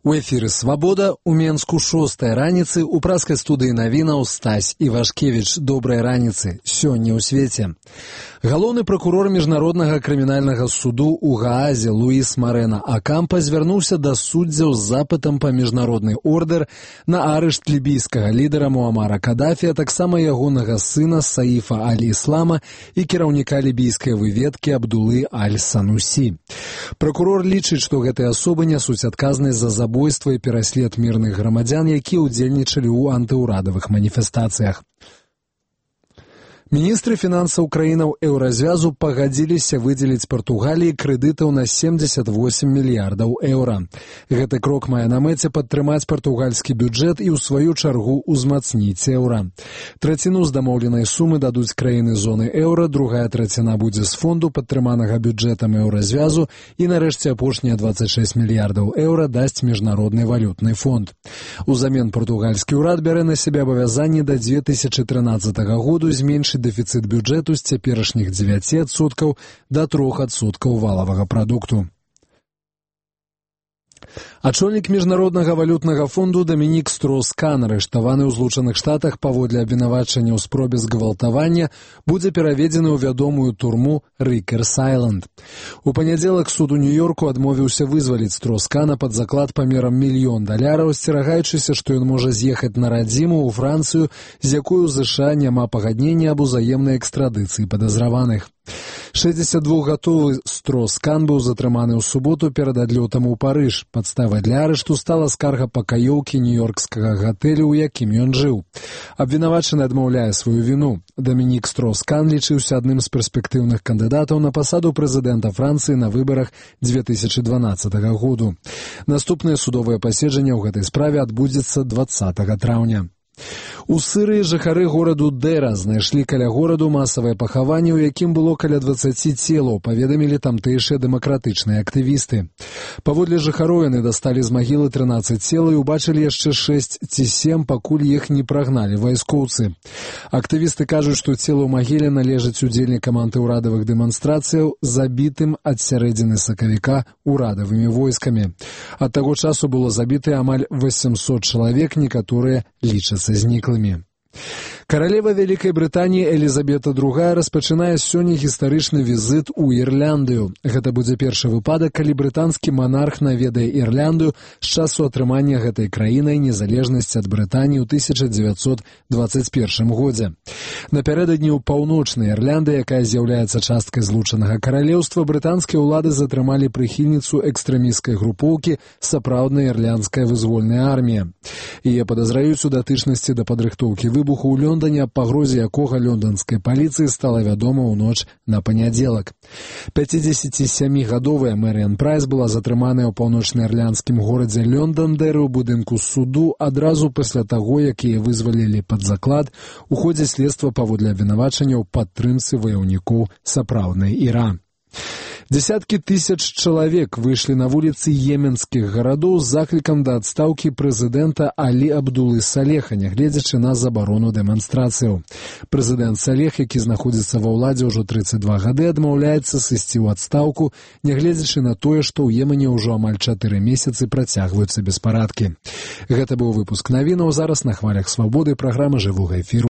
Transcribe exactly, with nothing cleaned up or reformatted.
У эфіры «Свабода» у Менску шостая раніцы у праскай студыі навінаў Стась Івашкевіч. Добрай раніцы. Сёння ў свеце. Галоўны пракурор Міжнароднага крымінальнага суду ў Гаазе Луіс Марена Акампа звярнуўся да суддзяў з запытам па міжнародны ордэр на арышт лібійскага лідара Муамара Кадафі, а таксама ягонага сына Саіфа Аль-Іслама і кіраўніка лібійскай выведкі Абдулы Аль-Санусі. Пракурор лічыць, што гэтыя асобы нясуць адказнасць за забойства і пераслед мірных грамадзян, якія ўдзельнічалі ў антыўрадавых маніфестацыях. Міністры фінансаў краінаў еўразвязу пагадзіліся выдзеліць Партугаліі крэдытаў на семьдесят восемь мільярдаў еўра. Гэты крок мае на мэце падтрымаць партугальскі бюджэт і ў сваю чаргу ўзмацніць еўра. Траціну з дамоўленай сумы дадуць краіны зоны еўра, другая траціна будзе з фонду, падтрыманага бюджэтам еўразвязу, і нарэшце апошнія двадцать шесть мільярдаў еўра дасць міжнародны валютны фонд. Узамен партугальскі ўрад бярэ на сябе абавязанне да две тысячы трынаццатага году зменшыць дэфіцыт бюджэту з цяперашніх дзевяці адсоткаў да трох адсоткаў валавага прадукту. Ачольнік Міжнароднага валютнага фонду Дамінік Строус-Кан, арыштаваны ў Злучаных Штатах паводле абвінавачання ў спробе згвалтавання, будзе пераведзены ў вядомую турму Рікерс-Айленд. У панядзелак суд у Нью-Йорку адмовіўся вызваліць Строус-Кана пад заклад памерам мільён даляраў, асцерагаючыся, што ён можа з'ехаць на радзіму ў Францыю, з якой у ЗША няма пагаднення аб узаемнай экстрадыцыі падазраваных. шэсцьдзесятдвухгадовы Строус-Кан быў затрыманы ў суботу перад адлётам у Парыж. Падставай для арышту стала скарга пакаёўкі нью-йоркскага гатэлю, у якім ён жыў. Абвінавачаны адмаўляе сваю віну. Дамінік Строус-Кан лічыўся адным з перспектыўных кандыдатаў на пасаду прэзідэнта Францыі на выбарах две тысячы дванаццатага году. Наступнае судовае паседжанне ў гэтай справе адбудзецца дваццатага траўня. У Сырыі жыхары гораду Дэра знайшлі каля гораду масавае пахаванне, у якім было каля дваццаці целаў, паведамілі тамтэйшыя дэмакратычныя актывісты. Паводле жыхароў яны дасталі з магілы трынаццаць цел і убачылі яшчэ шэсць ці сем, пакуль іх не прагналі вайскоўцы. Актывісты кажуць, што цела ў магіле належаць удзельнікам антыўрадавых дэманстрацыяў, забітым ад сярэдзіны сакавіка ўрадавымі войскамі. Ад таго часу было забітыя амаль восемьсот чалавек, некаторыя лічацца зніклымі. Каралева Вялікай Брытаніі Элізабета другая распачынае сёння гістарычны візіт у Ірляндыю. Гэта будзе першы выпадак, калі брытанскі манарх наведае Ірляндыю з часу атрымання гэтай краінай незалежнасці ад Брытаніі ў тысяча дзевяцьсот дваццаць першым годзе. Напярэдадні ў паўночнай Ірлянды, якая з'яўляецца часткай Злучанага Каралеўства, брытанскія ўлады затрымалі прыхільніцу экстрэмісцкай групоўкі сапраўдная ірландская вызвольная армія. Яе падазраюць у датычнасці да падрыхтоўкі выбуху ў Лондоне, аб пагрозе якога лонданскай паліцыі стала вядома ў ноч на панядзелак. пяцідзесяцісямігадовая Мэрыан Прайс была затрыманая ў паўночна-ірландскім горадзе Лондандэры ў будынку суду адразу пасля таго, як яе вызвалілі пад заклад у ходзе следства паводле абвінавачанняў падтрымцы ваяўнікоў сапраўднай Іран. Дзесяткі тысяч чалавек выйшлі на вуліцы йеменскіх гарадоў з заклікам да адстаўкі прэзідэнта Алі Абдулы Салеха, нягледзячы на забарону дэманстрацыяў. Прэзідэнт Салех, які знаходзіцца ва ўладзе ўжо трыццаць два гады, адмаўляецца сысці ў адстаўку, нягледзячы на тое, што ў Йемене ўжо амаль чатыры месяцы працягваюцца беспарадкі. Гэта быў выпуск навінаў. Зараз на хвалях Свабоды праграма жывога эфіру.